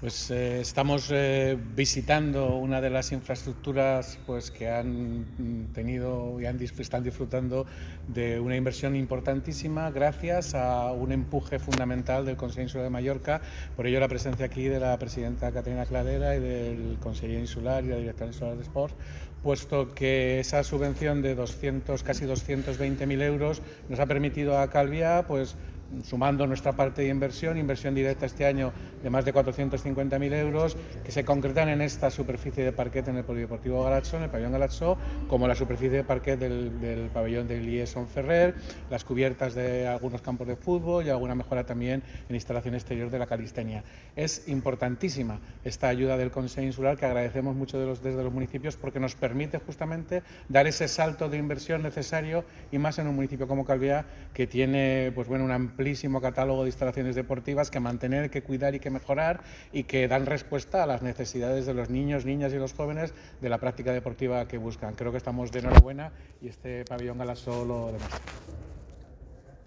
Pues estamos visitando una de las infraestructuras pues, que han tenido y están disfrutando de una inversión importantísima gracias a un empuje fundamental del Consell Insular de Mallorca. Por ello la presencia aquí de la presidenta Caterina Cladera y del conseller insular y la directora insular de Sports, puesto que esa subvención de casi 220.000 euros nos ha permitido a Calviá, pues, sumando nuestra parte de inversión directa este año de más de 450.000 euros, que se concretan en esta superficie de parquet en el Polideportivo Galatzó, en el pabellón Galatzó, como la superficie de parquet del pabellón de Liesson Ferrer, las cubiertas de algunos campos de fútbol y alguna mejora también en instalación exterior de la calistenia. Es importantísima esta ayuda del Consell Insular, que agradecemos mucho desde los municipios, porque nos permite justamente dar ese salto de inversión necesario, y más en un municipio como Calviá, que tiene pues, bueno, un amplísimo catálogo de instalaciones deportivas que mantener, que cuidar y que mejorar, y que dan respuesta a las necesidades de los niños, niñas y los jóvenes de la práctica deportiva que buscan. Creo que estamos de enhorabuena y este pabellón Galatzó lo demuestra.